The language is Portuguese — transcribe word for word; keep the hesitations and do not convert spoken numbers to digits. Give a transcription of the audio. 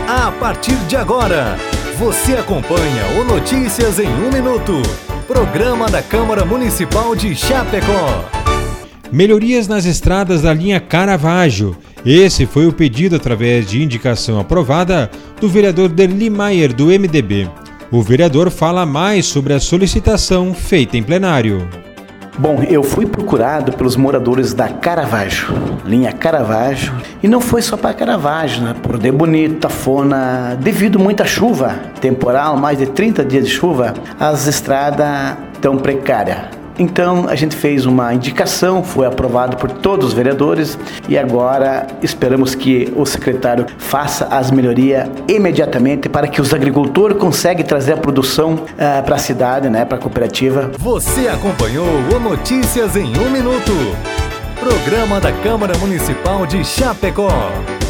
A partir de agora, você acompanha o Notícias em um Minuto, programa da Câmara Municipal de Chapecó. Melhorias nas estradas da linha Caravaggio. Esse foi o pedido através de indicação aprovada do vereador Derli Maier, do M D B. O vereador fala mais sobre a solicitação feita em plenário. Bom, eu fui procurado pelos moradores da Caravaggio, linha Caravaggio, e não foi só para Caravaggio, né? Por De Bonito, Tafona, devido a muita chuva, temporal, mais de trinta dias de chuva, as estradas estão precárias. Então a gente fez uma indicação, foi aprovado por todos os vereadores e agora esperamos que o secretário faça as melhorias imediatamente para que os agricultores consigam trazer a produção uh, para a cidade, né, para a cooperativa. Você acompanhou o Notícias em um Minuto, programa da Câmara Municipal de Chapecó.